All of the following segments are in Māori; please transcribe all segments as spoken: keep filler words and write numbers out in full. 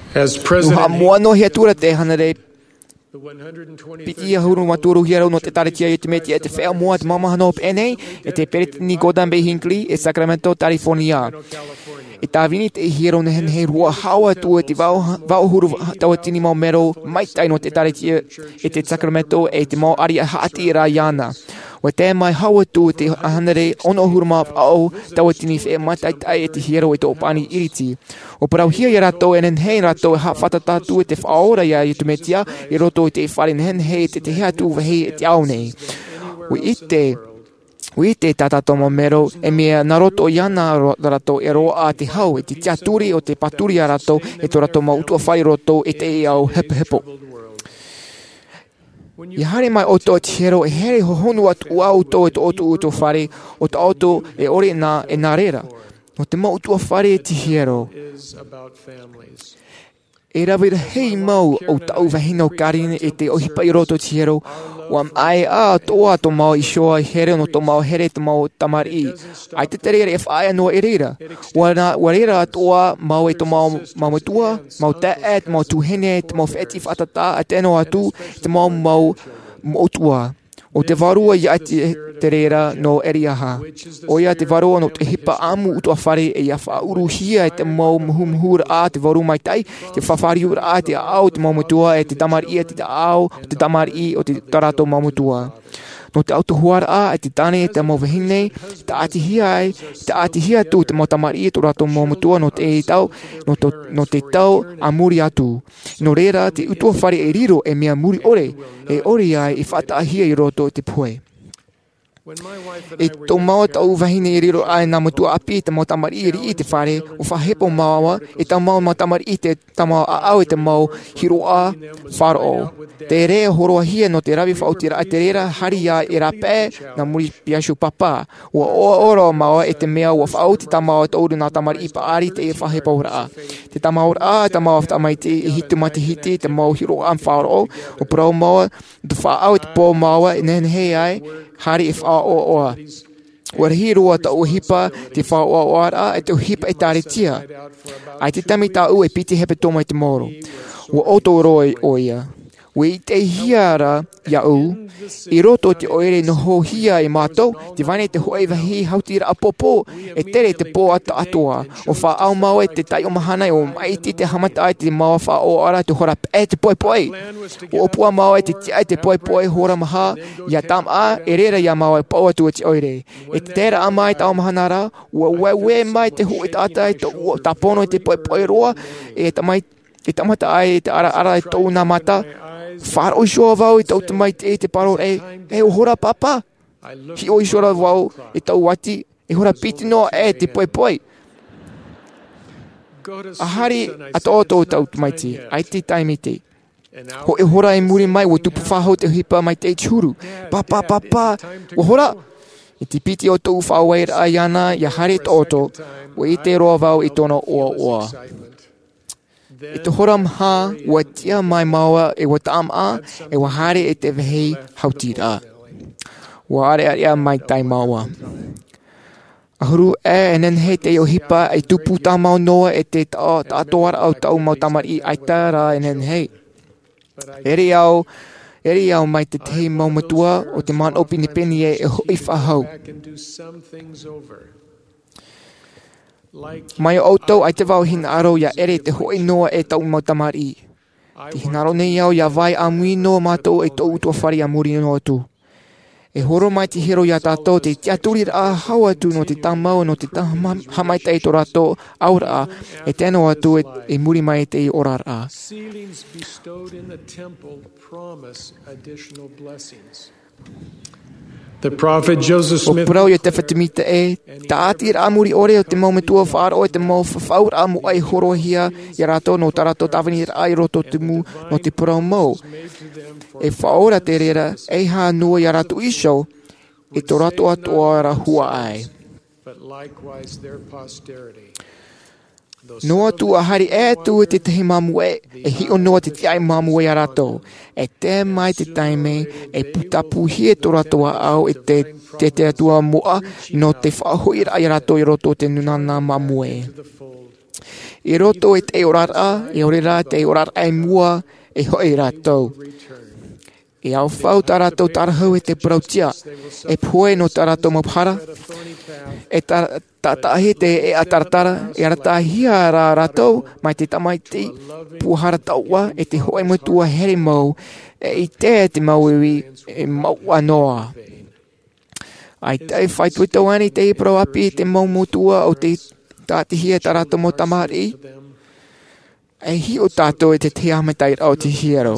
As No President hamoa hia tura te hanare the one hundred twenty-third piti ia huru maturu hia no te tare tia i te meti e te whea moa te mama hano pene e te peretini Gordon Bay Hinckley e Sacramento, California. California. I tā vini te hiro ne hei rua hawa tu e te wau, wau huru taua tini mau mero mai tai no te tare tia e te Sacramento e te mau ari a haati i rā iana. O te mai hawa tu te hanare ono huru maa au taua tini whea matai tai e te hiro e te opani iriti. O parau hia i rato e nen hei rato e ha whatata tu e te whaora ia i tumetia i roto i te whare nen hei te te hea tu wahi e te au nei. O i te O i te tatatomo mero e mea naroto o iana rato e roa a te hau e te tiaturi o te paturi a rato e to rato mau utua whai roto e te e au hepo hepo. I hare mai oto o te hero e here ho honu atu au to e to otu uto whare o te auto e ore nā e nā rera. O te mau utua whare e te hero. Is about families. E rawira hei mau o tau wahino karine e te ohipa i roto te hero. Wa ai a toa to mau i shoa here no to mau here te mau tamari. Ai te tere e whaia no e reira. Wa na wa reira toa mau e to mau mau tua, mau te et mau tu hene te mau feti fatata a teno atu te mau mau motua. O te varua i ati te reira no eriaha. O ia te varua no te hipa amu utua whare e ia whauruhia e te mau muhumuhura a te varu mai tai, te whawhariura a te au te maumutua e te tamari e te au, te tamari o te tarato maumutua. No te autohuara a e te tane e te mauvahine, te ati hia ai, te ati hia tu te mautamari e te rato maumutua no te e tau, no, to, no te tau a muri atu. No reira te utua whare e riro e mea muri ore, e ore ai e whata hia i roto te poe. E tō maua tau wahine i riro ai nā mutua api te mau tamari i ri i te whare o whahepo maua e tau mau mau tamari i te tamau a au e te mau hiro a wharo. Te rea horoa hia no te rawi whautira a te reira hari a e rapē nā muri piashu papa. Ua oa ora maua e te mea ua whau te tamau e tauru nā tamari i paari te e whahepo ora a. Te tamau a e tamau tamai te i hitu mai te hiti te mau hiro a wharo o parau maua te whaau e te pō maua e nehen hei ai hari e wha o oa. Ua rahi roa ta o hipa te wha o oa a e te hipa e tare tia. Ai te tami ta u e piti hepe tōmai te moro. Ua oto roi o ia. Ua i te hiara ia u, i roto te oere no ho hia e mātou, te wane te hoe wahi hautira a popo, e tere te pō ata atoa. O wha au mau e te tai o mahana o maiti te hamata ai te maua wha o ara te hora e te poi poi. O opua mau e te tia te poi poi hora maha, ia tam a e rera ia mau e pau atu te oere. E te tera a mai tau mahana ra, ua ue ue mai te hu e tata e ta pono e te poi poi roa, e tamai e tamata ai e te ara ara e tau nā mata, wharo isoa wau i tau te mai te te paro e, e o hora papa. Hi o isoa wau e tau wati, e hora piti noa e te poi poi. A hari a tō tō tau te mai te, ai te taimi te. Ho e hora e muri mai, o tupu whahau te hipa mai te churu. Papa, papa, o hora. I te piti o tō whawaira a iana, ia hari tō tō, o i te roa wau i tōna oa oa. E te hora mha, ua tia mai maua e wa taam a, e wa hare e te vehi hautira. Wa are are mai tai maua. Ahuru e enen he te o hipa e tupu ta mau noa e te ta atoara au tau mau tamari ai tara enen hei. Eri au, eri au mai te te mau matua o te man opini peni e e hoi whahau. Mai o auto ai te wau hina aro ia ere te hoi noa e tau mau tamari. Te hina aro nei au ia vai a mui noa mātou e tau utua whari a muri noa tu. E horo mai te hero ia tātou te tiaturi a hawa tu no te tamau no te hamai te to rato aura a e tēnō atu e, e muri mai te i orar a. Ceilings bestowed in the temple promise additional blessings. The prophet Joseph O Smith parau ia te whatimita e, ta ati ra muri ore o te mau metua whaaro e te mau whawhaur a mu ai horo hia i rato no tarato tawini ra ai roto te mu no te parau mau. E whaora te rera e ha nua i rato iso e to rato atoa ra hua ai. but likewise their posterity. Noa tu a hari e tu te tehi mamu e, e hi o noa te tiai mamu e a rato. E te mai te taime, e putapu hi e to rato a au e te te te atua moa no te whahoira i rato i roto te nunana mamu e. I roto e te orara, e orera te orara e mua, e hoi rātou. E au whau tā rātou tarahau e te brautia, e poe no tā rātou mapara, e tā tahi te e ataratara, e aratahia rā rātou, mai te tamaiti, puhara taua, e te hoi mutua here mau, e i te te mau iwi, e mau anoa. Ai te whai tui tau ani te ipro api, te mau mutua o te tātihia tā rātou mo tamari, e hi o tātou e te te amatai au te hiero.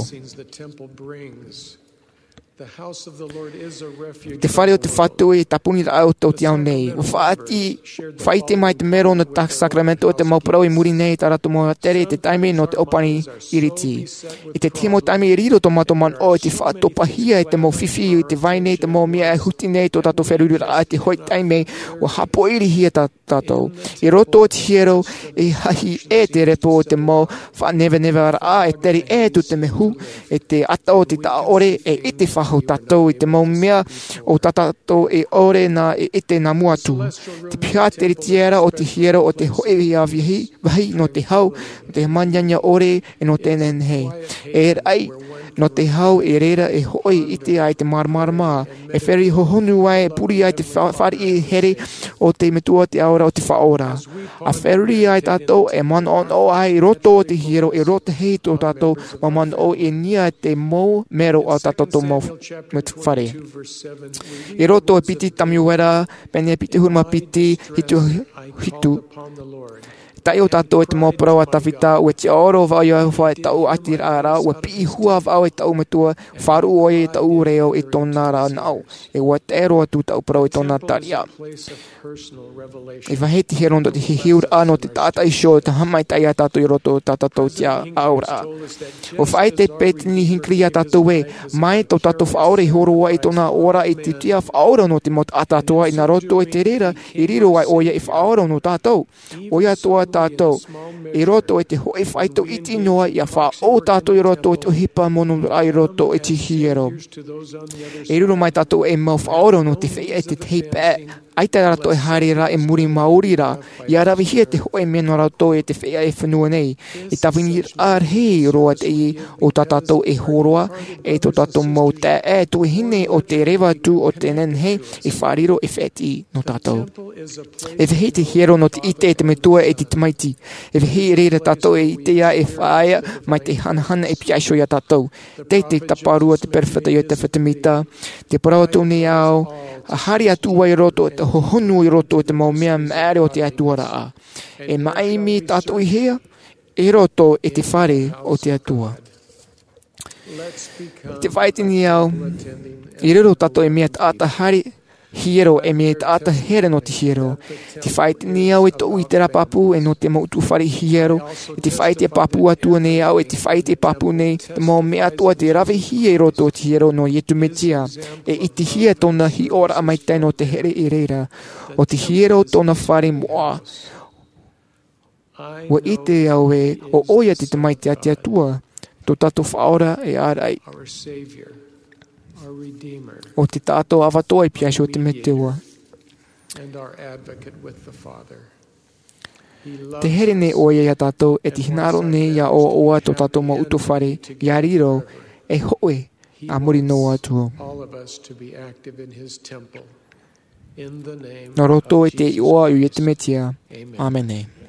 Te whare o te whatu e tapuni ra au tau te au nei. O whaati, whaite mai te mero no ta sakramento o te mauparau i muri nei ta rato moa tere te taime no te opani iriti. I te timo taime i riro to mato man o te whaato pahia e te mau whiwhi i te vaine te mau mea e huti nei to tato wheruru ra te hoi taime o hapo iri hia ta tato. I roto o te hiero e hahi e te repo o te mau wha neve neve ra e teri e tu te mehu e te ata o te ta ore e ite wha o tātou i te mau mea o tātou e ore na e ete na muatu. Te pia te ritiera o te hiero o te hoi a vihi, vahi no te hau, no te manjanya ore e no te nenhei. E rai, no te hau e reira e hoi ite ai te marmarama. E wheri hohonu ai e puri ai te whari e here o te metua te aora o te whaora. A wheri ai tātou e man on o ai roto o te hiero e roto hei tō tātou ma man o e nia te mau mero o tātou tō mau whare. E roto e piti tamiwera, pene e piti hurma piti, hitu hitu. Tai o tātou e te mōparau a tawhita, ua te oro wau i awha e tau ati rā, ua pi hua wau e tau matua, wharu oi e tau reo e tōna rā nao, e ua te ero atu tau parau e tōna taria. E waheti he rondo te he hiur ano te tātai sho, te hamai tai a tātou i roto tātou tia aura. O whae te petini hinkri a tātou e, mai tau tātou whaore horoa i tōna ora e te tia whaora no te mot a tātoa i nā roto e te rera, i riro ai oia i whaora no tātou. Oia toa tātou, i roto e te hoi whaito iti noa i a wha o tātou i roto e te hipa mono ai roto e te hiero. E riro mai tātou e mau whaoro no te whea e te teipe, aita rato e harira e muri mauri ra, i arawi hia te hoi mena rato e te whea e whanua nei, i tawini ar hei roa te i o tā tātou e horoa, e tō tātou mau te e tu hine o te rewa tu o te nenhei, e whariro e wheti no tātou. E vehi te hiero no te ite e te metua e te tamaiti, e vehi reira tātou e itea e whaia, mai te hanahana e piaisho ia tātou. Te te taparua te perfeta i o te whatamita, te parautu ni au, a hari atua i roto e te hohonu i roto e te mau mea mēre o te atua raa. E maimi tātou i hea, e roto e te whare o te atua. Te whaitini au, i riro tātou e mea tāta hari, hiero e me tāta here no te hiero. Te whaitini au e tō i te rapapu e no te mautu whare hiero. E te whaite papu atua nei au e te whaite papu nei. Te mau mea toa te rawe hie i roto te hiero no ietu metia. E i te hie tōna hi ora amaitai no te here i reira. O te hiero tōna whare moa. Wa i te au e o oia te te maite a te atua. Tō tato whaora e arai. O te tātou awatoa i piaisho te meteua. Te here ne oia ia tātou e te hinaro ne ia o oa tō tātou ma uto whare ia riro e hoe a muri no atua. Nā roto e te i oa u i te metia. Amen.